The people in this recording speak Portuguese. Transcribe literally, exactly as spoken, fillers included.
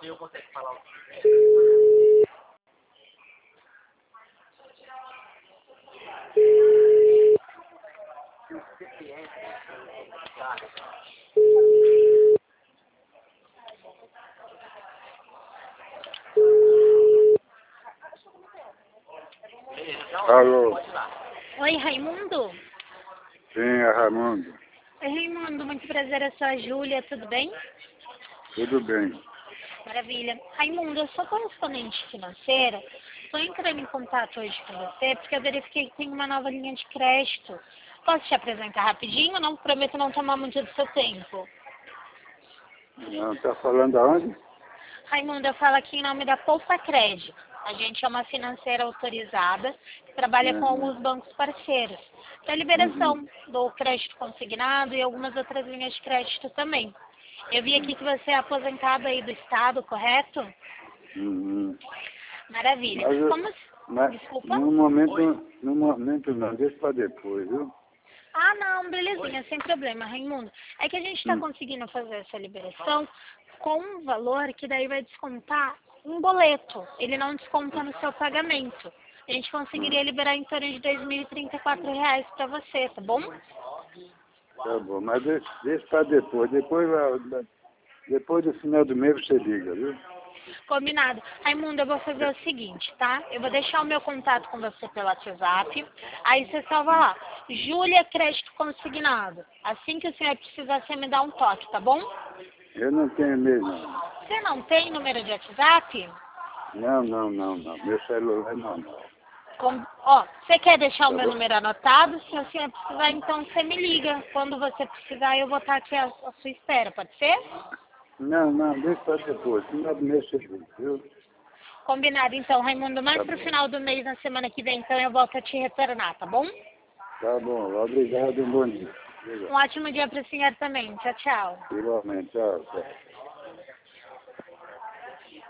Alô? Oi, Raimundo? Sim, é Raimundo. Oi, Raimundo, muito prazer, eu sou a Júlia, tudo bem? Tudo bem. Maravilha. Raimundo, eu sou correspondente financeira, estou entrando em contato hoje com você porque eu verifiquei que tem uma nova linha de crédito. Posso te apresentar rapidinho? Não prometo não tomar muito do seu tempo. Não, tá falando aonde? Raimundo, eu falo aqui em nome da Poupa Crédito. A gente é uma financeira autorizada que trabalha com Uhum. alguns bancos parceiros. Para liberação do crédito consignado e algumas outras linhas de crédito também. Eu vi aqui que você é aposentado aí do Estado, correto? Uhum. Maravilha. Mas, eu- Como... mas Desculpa? no momento, no momento não, deixa pra depois, viu? Ah, não, belezinha, sem problema, Raimundo. É que a gente está Hum. conseguindo fazer essa liberação com um valor que daí vai descontar um boleto. Ele não desconta no seu pagamento. A gente conseguiria liberar em torno de dois mil e trinta e quatro reais para você, tá bom? Tá bom, mas deixa, deixa pra depois. Depois, vai- depois do final do mês você liga, viu? Combinado. Raimundo, eu vou fazer o seguinte, tá? Eu vou deixar o meu contato com você pelo WhatsApp. Aí você salva lá. Júlia Crédito Consignado. Assim que o senhor precisar, você me dá um toque, tá bom? Eu não tenho e-mail, não. Você não tem número de WhatsApp? Não, não, não, não. Meu celular não, não. Com... Ó, você quer deixar o Tá meu bom? número anotado? Se o senhor precisar, então você me liga. Quando você precisar, eu vou estar aqui à, à sua espera, pode ser? Não, não, deixa pra depois. Final do mês você liga, viu? Combinado, então, Raimundo. Mais Tá pro bom. final do mês, na semana que vem, então eu volto a te retornar, tá bom? Tá bom, obrigado e um bom dia. Um Obrigado. ótimo dia para o senhor também. Tchau, tchau. Igualmente, tchau, tchau.